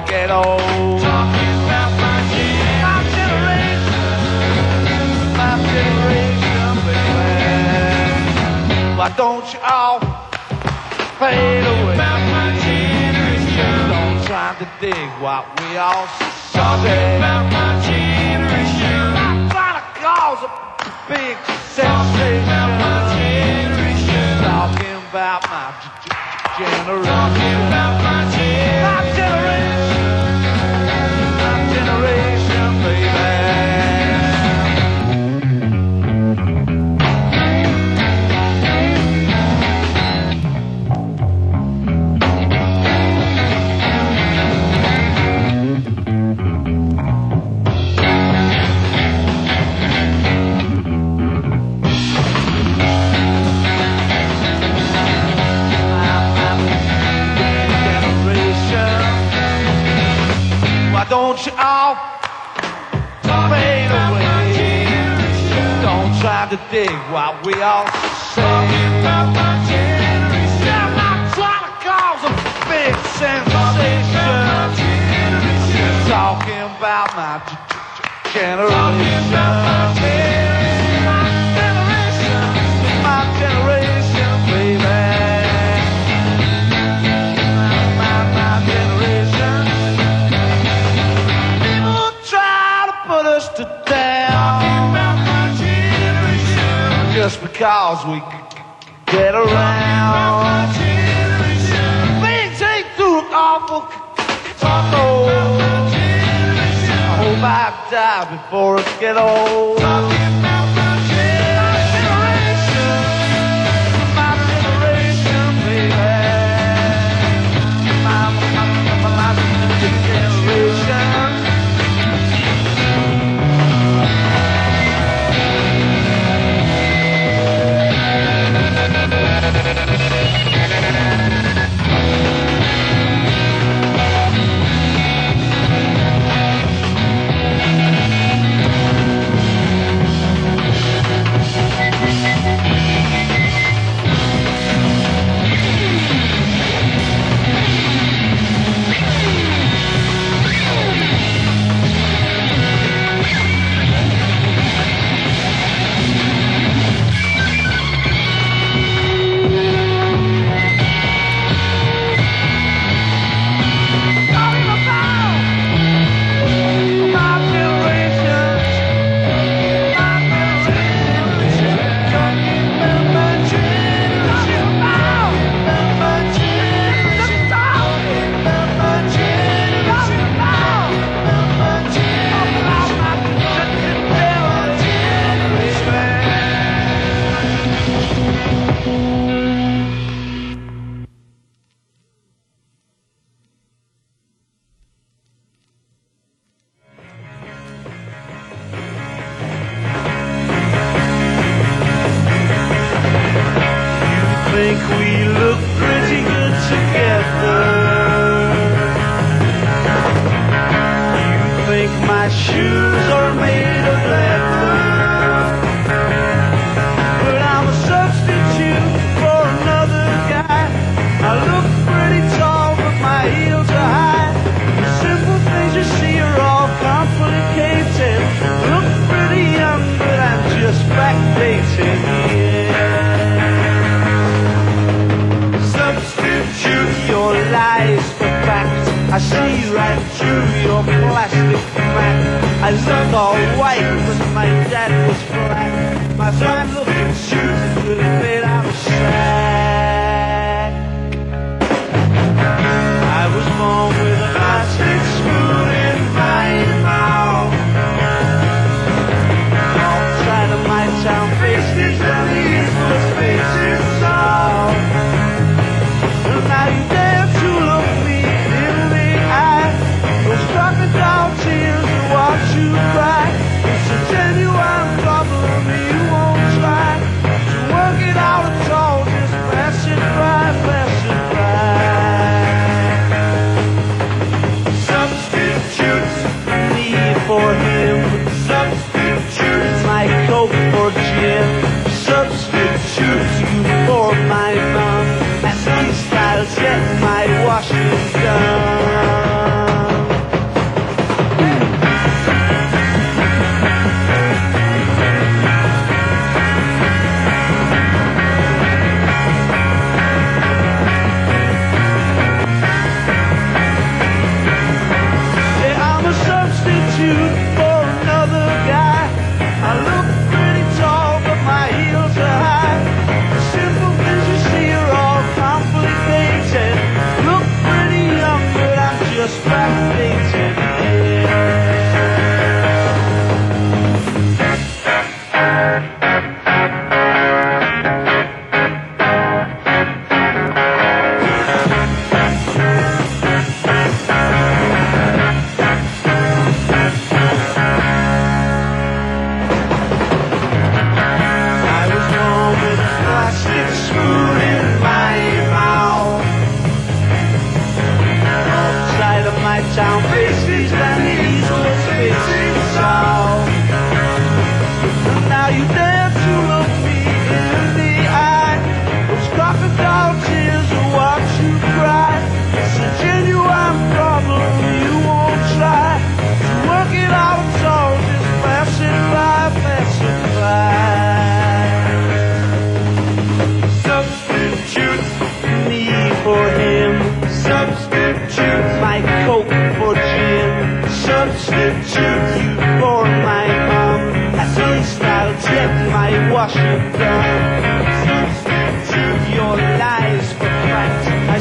get old. Talking about my generation, baby. Why don't you all fade away? About my generation. Don't try to dig what we all say. Talking about my generation. Not trying to cause a big sensation. Talking about my generation. Talking about my generation. Talking about my generation. My generation, baby. Don't you all fade away? Don't try to dig what we all say. Talking about my generation. I'm not trying to cause a big sensation. Talking about my generation. My generation, baby. My generation. Put us to down just because we get around. Things ain't too awful. I hope I die before it get old. My generation, baby. My generation. Think we look pretty good together. You think my shoes are made of leather, but I'm a substitute for another guy. I look pretty tall, but my heels are high. The simple things you see are all complicated. Look pretty young, but I'm just backdated. Substitute your lies for facts. I see right through your plastic mat. I look all white, but my dad was black. My fine looking shoes is really made out of sack. I was born with a plastic spoon in my mouth. All trying to my town face these bellies, but faces soft. Now you dare to look me in the eye. Those crocodile tears will watch you cry. It's a genuine problem you won't try to work it out at all. Just pass it by, pass it by. Substitutes me for him. Substitutes my coke for gin. Substitutes you for my mom. At least I'll get my washing done.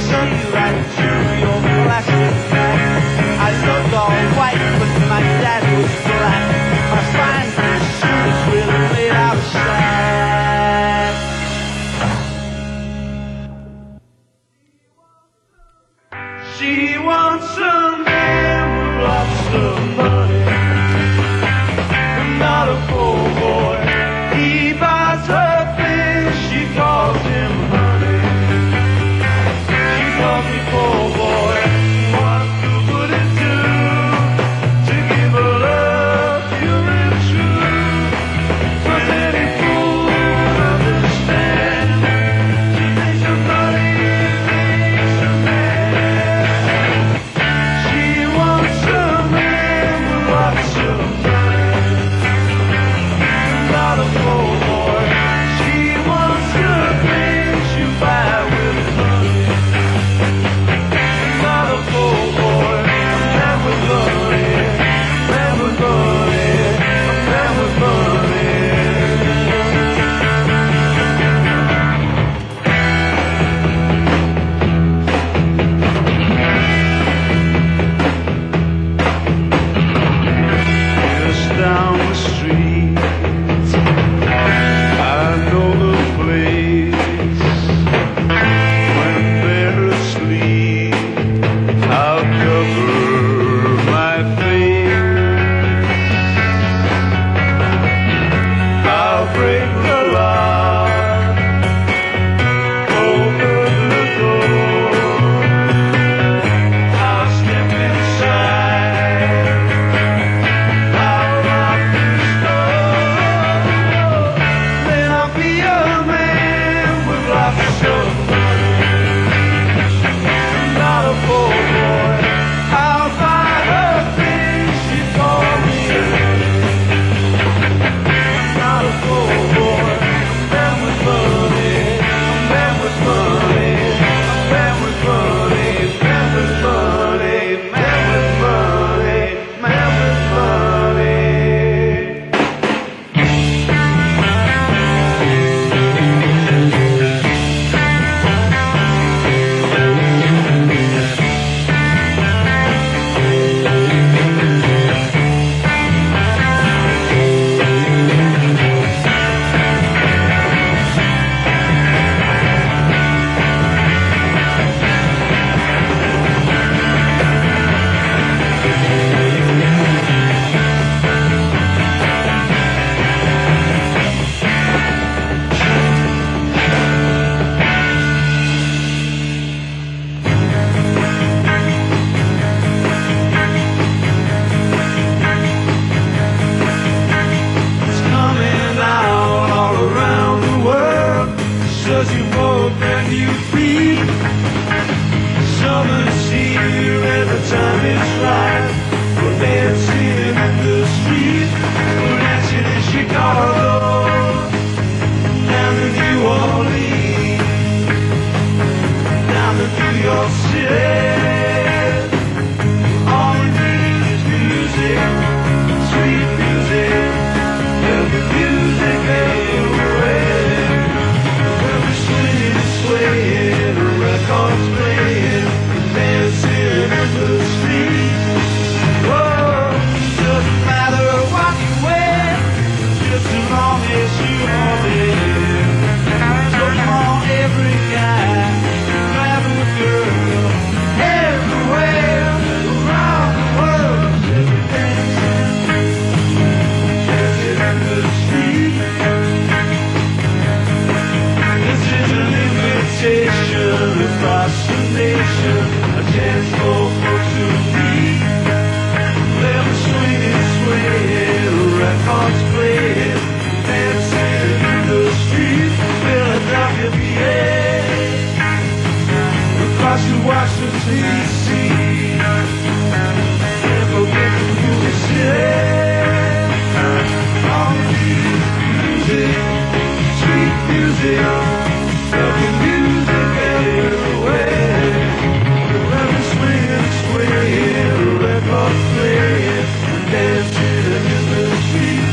see you like your plastic bag. I looked all white, but my dad was black. My fine shoes really made out of shag. She wants a man with lots of money, not a poor boy. He buys her things, she calls him honey. She calls me poor boy. What would it do to give her love pure and true? Does any fool understand? She thinks her money makes her mad. She wants a man with lots of money, not a poor boy. She wants the things you buy with money, not a poor boy. A man with money, man with money, a man with money. Just down the street, I know the place. When they're asleep, I'll cover my face. I'll break the lock, open the door. I'll step inside, I'll lock the store. Then I'll be a man with lots of money, not a poor boy. I'll buy her things, she calls me not a poor boy. A man with money, a man with money, a man with money, man with money, man with money, man with money. It's coming out all around the world. Searching for a brand new beat. Summer's here and the time is right. We're dancing in the street. We're dancing in Chicago, down to New Orleans, down to New York City. All we need is music, sweet music. Let the music away. We're swinging, swaying, records playing, dancing in the street. Oh, doesn't matter what you wear, just as long as you're there. So come on, every guy, grab a girl, everywhere around the world. Every dancing, dancing in the street. This is an invitation across the nation, a chance for folks to meet. Let them swing and sway, records playing, dancing in the street. Philadelphia, PA, across to Washington, D.C. Can't forget the music. All we need is music, sweet music. Love your music everywhere. Let me swing and sway, records playing, dancing in the street.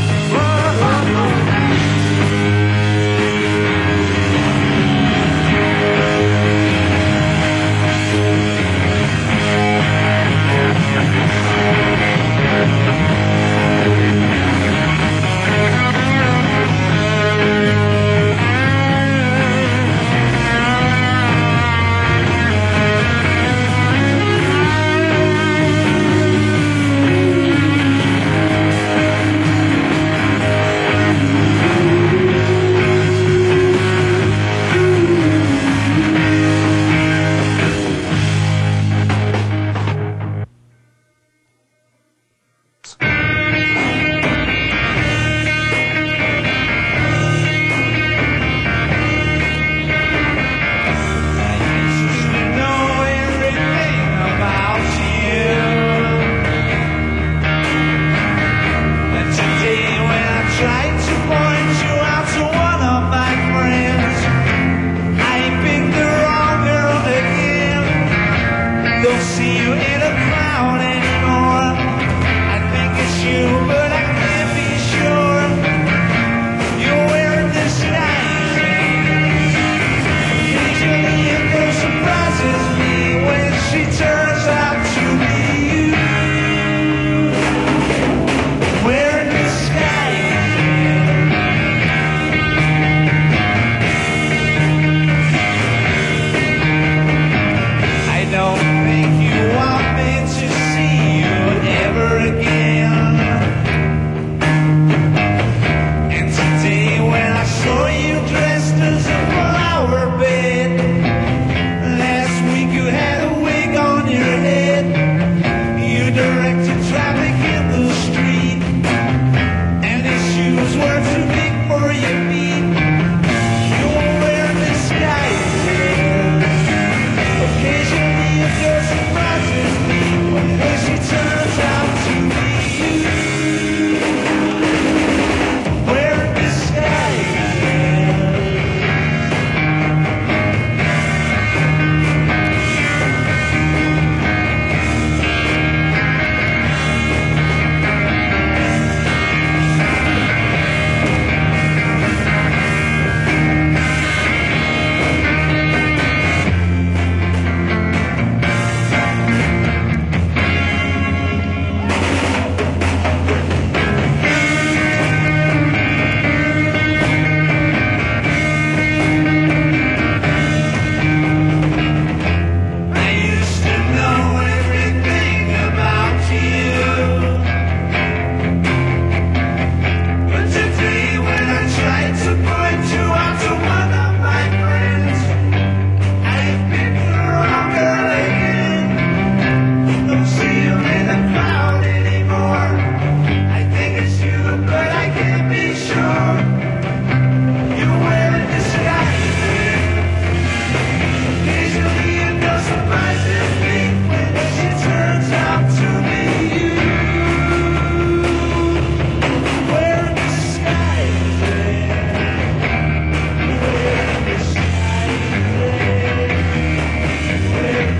see you in a crowd anymore. I think it's you, but I can't be sure. You're wearing disguise. Usually a girl surprises me when she turns out to be you. Wearing disguise. I don't think you want me to see you ever again. And today when I saw you dressed as a flower bed, last week you had a wig on your head. You directed traffic in the street, and his shoes were too big for your feet. You were wearing disguises. Occasionally a girl surprises me when she turns out to be you. Wearing disguises. I used to know everything about you, but today when I tried to point you out to one of my friends, I picked the wrong girl again. Don't see you in the crowd anymore. I think it's you, but I can't be sure. You're wearing disguises. Occasionally a girl surprises me when she turns out to be you. Wearing disguises. Wearing disguises. Wearing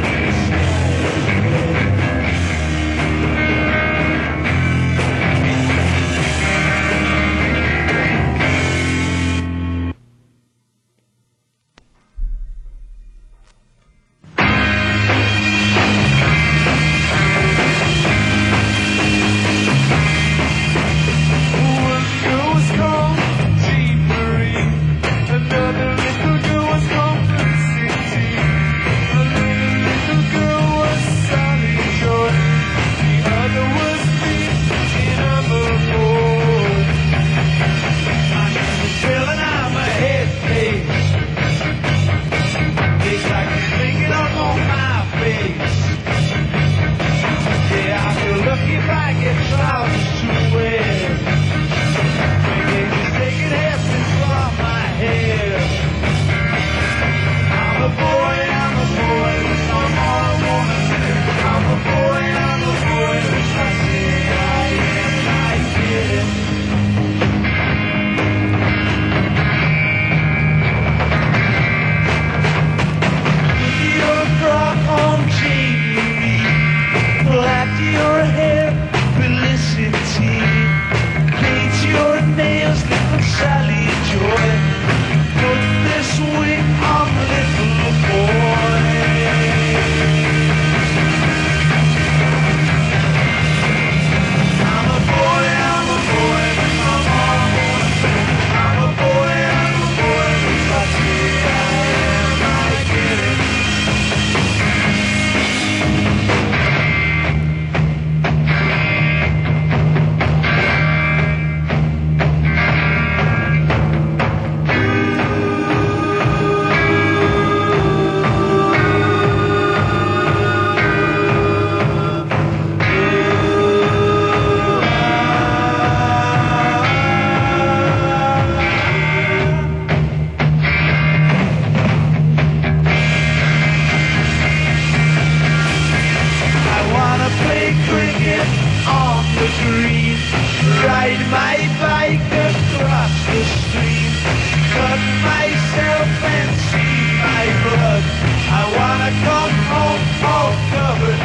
One girl was called Jean Marie. Another little girl was called Felicity. Another little girl was Sally Joy. The other was me, and I'm a boy. My name is Bill, and I'm a head case. It's like you're thinking up on my face. Yeah, I feel lucky if I get trousers to wear. Maybe just taking essence from my hair. I'm a boy, that's all I wanna say. I'm a boy, if I say I am, I get it. Your frock on Jean Marie, black your hair, Felicity. Paint your nails, little Sally Joy. Put this wig on little boy. I'm a boy, that's all I wanna say. I'm a boy, if I say I am, I get it. myself and see my blood. I wanna come home all covered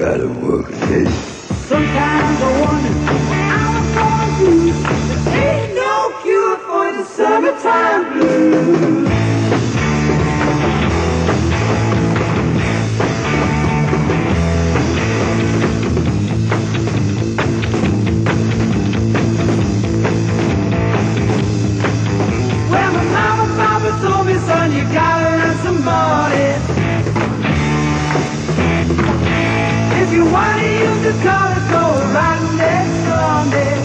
gotta work it. Sometimes I wonder what I was gonna do. There ain't no cure for the summertime blues. Well, my mama, papa told me, son, you gotta earn some money. If you wanna use the car, go right next Sunday.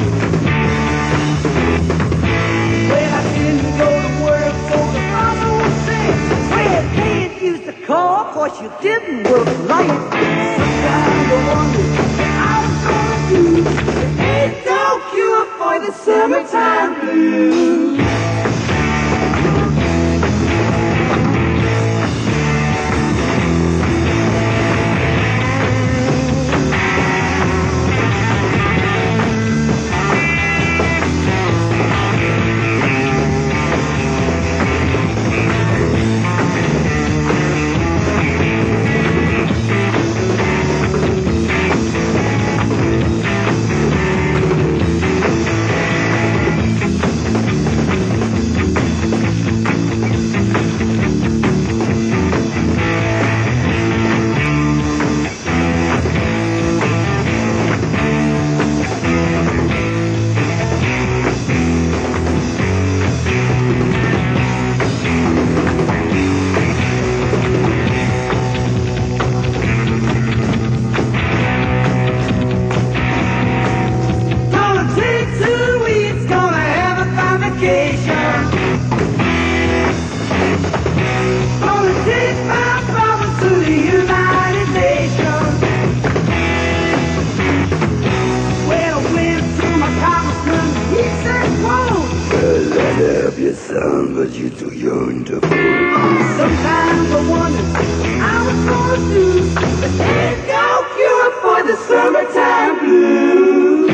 Well, I didn't go to work, so the boss would say, well, can't use the car, cause you didn't work right. Sometimes I wonder what I was gonna do. There ain't no cure for the summertime blues. Son, but you're too young to fool. Sometimes I wonder what I was gonna do. There ain't no cure for the summertime blues.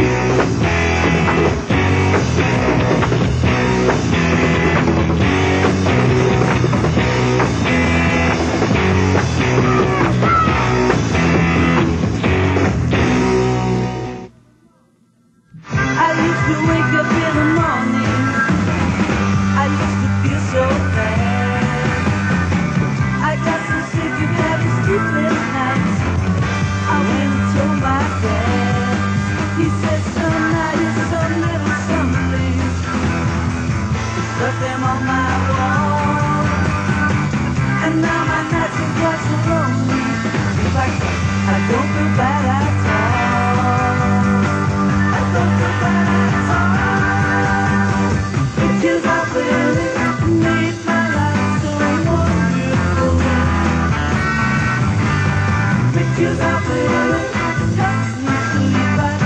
I used to wake up in the morning. I used to feel so bad. I got so sick of having sleepless nights. I went and told my dad. He said, son, I did some little something. Stuck them on my wall. And now my nights are quite so lonely. In fact, I don't feel bad at all. I don't feel bad at all. Pictures of Lily made my life so wonderful. Pictures of Lily helps me sleep at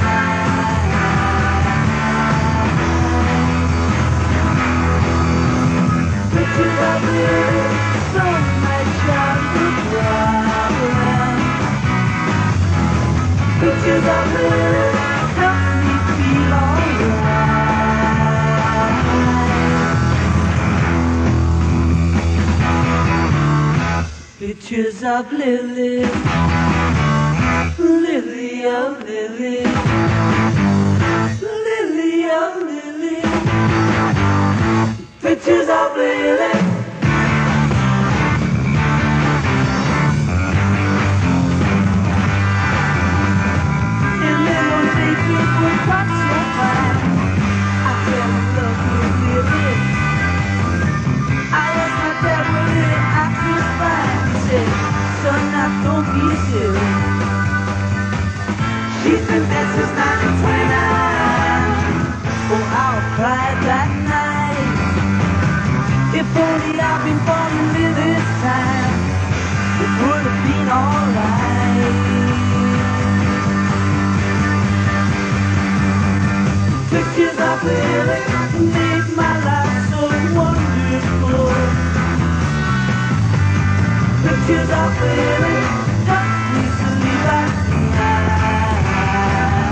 night. Pictures of Lily from my childhood dwelling. Pictures of Lily helps me feel alright. Pictures of Lily, Lily of Lily, Lily of Lily. Pictures of Lily. And then those daydreams were quite so fine. I fell in love with Lily. I asked my dad what Lily I could find. He said, son, now don't be silly. She's been dead since 1929. Oh, how I cried that night. If only I'd been born in Lily's time, it would have been alright. Pictures of Lily made my life so wonderful. Pictures of Lily help me sleep at night.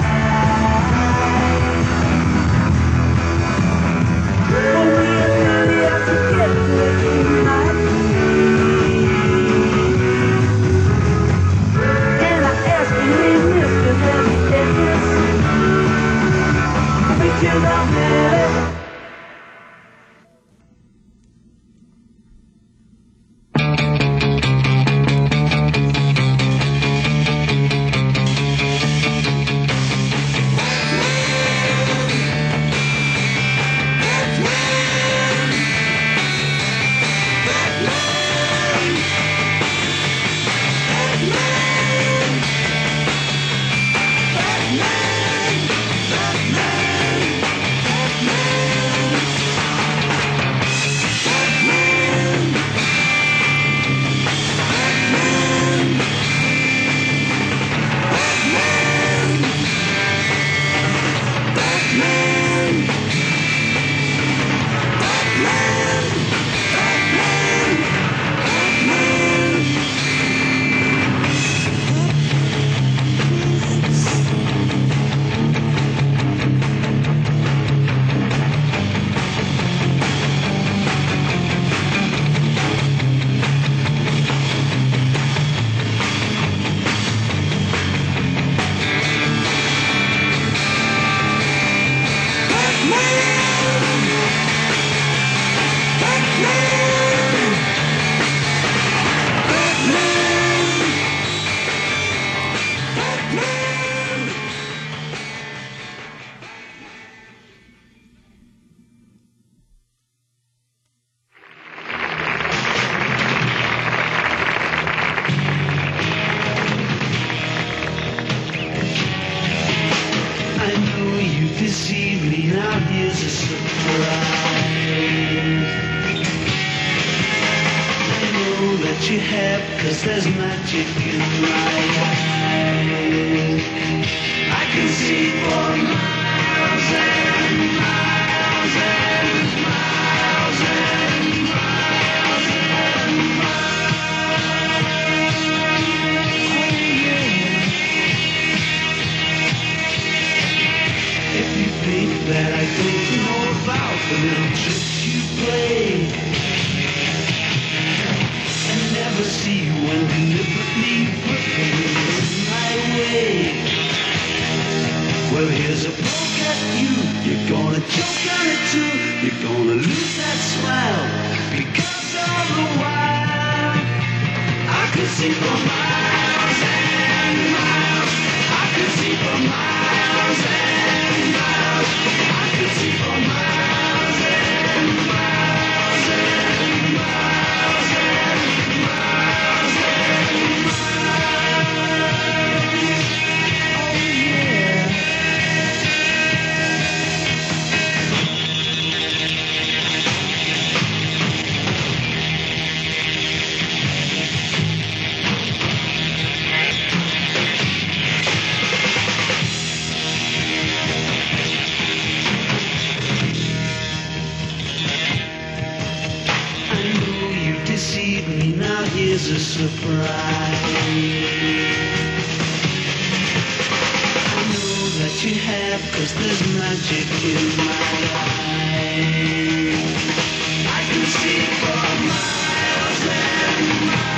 Oh, we and Lily are together in my dreams. And have, 'cause there's magic in my eyes. I can see for miles and miles and miles and miles and miles. Oh yeah. If you think that I don't know about the little tricks you play and never see when deliberately put them in my way, well, here's a poke at you. You're gonna choke on it too. You're gonna lose that smile because all the while I could see for miles and miles. I could see for miles and miles. I could see for miles and miles and miles and miles and miles. Oh yeah. I know you deceived me, now here's a surprise. I know that you have, 'cause there's magic in my eyes. I can see for miles and miles.